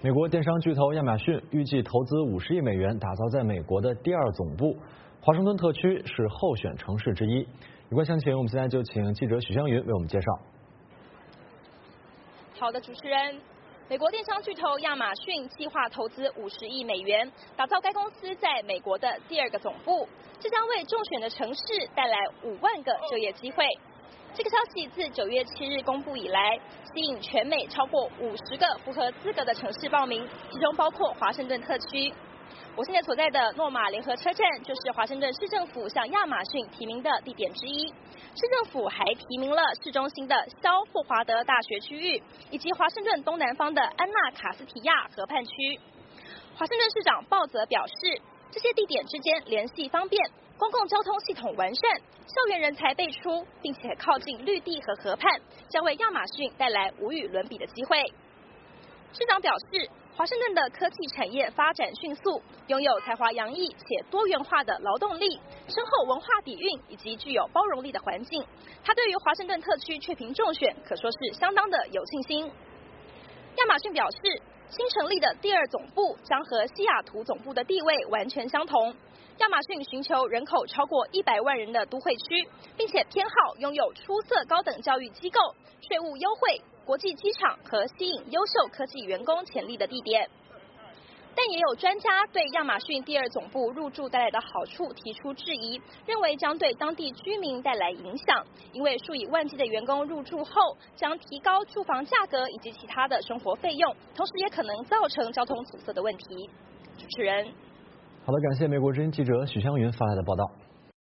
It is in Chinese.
美国电商巨头亚马逊预计投资50亿美元打造在美国的第2总部，华盛顿特区是候选城市之一。有关详情，我们现在就请记者许湘云为我们介绍。 好的，主持人。美国电商巨头亚马逊计划投资50亿美元，打造该公司在美国的第2个总部，这将为中选的城市带来5万个就业机会。这个消息自9月7日公布以来，吸引全美超过50个符合资格的城市报名，其中包括华盛顿特区。我现在所在的诺马联合车站就是华盛顿市政府向亚马逊提名的地点之一。市政府还提名了市中心的肖霍华德大学区域，以及华盛顿东南方的安纳卡斯提亚河畔区。华盛顿市长鲍泽表示，这些地点之间联系方便，公共交通系统完善，校园人才辈出，并且靠近绿地和河畔，将为亚马逊带来无与伦比的机会。市长表示，华盛顿的科技产业发展迅速，拥有才华洋溢且多元化的劳动力，深厚文化底蕴以及具有包容力的环境。他对于华盛顿特区确评中选，可说是相当的有信心。亚马逊表示，新成立的第2总部将和西雅图总部的地位完全相同。亚马逊寻求人口超过100万人的都会区，并且偏好拥有出色高等教育机构、税务优惠、国际机场和吸引优秀科技员工潜力的地点。但也有专家对亚马逊第2总部入驻带来的好处提出质疑，认为将对当地居民带来影响，因为数以万计的员工入驻后将提高住房价格以及其他的生活费用，同时也可能造成交通阻塞的问题。主持人。 好的，感谢美国之音记者许湘云发来的报道。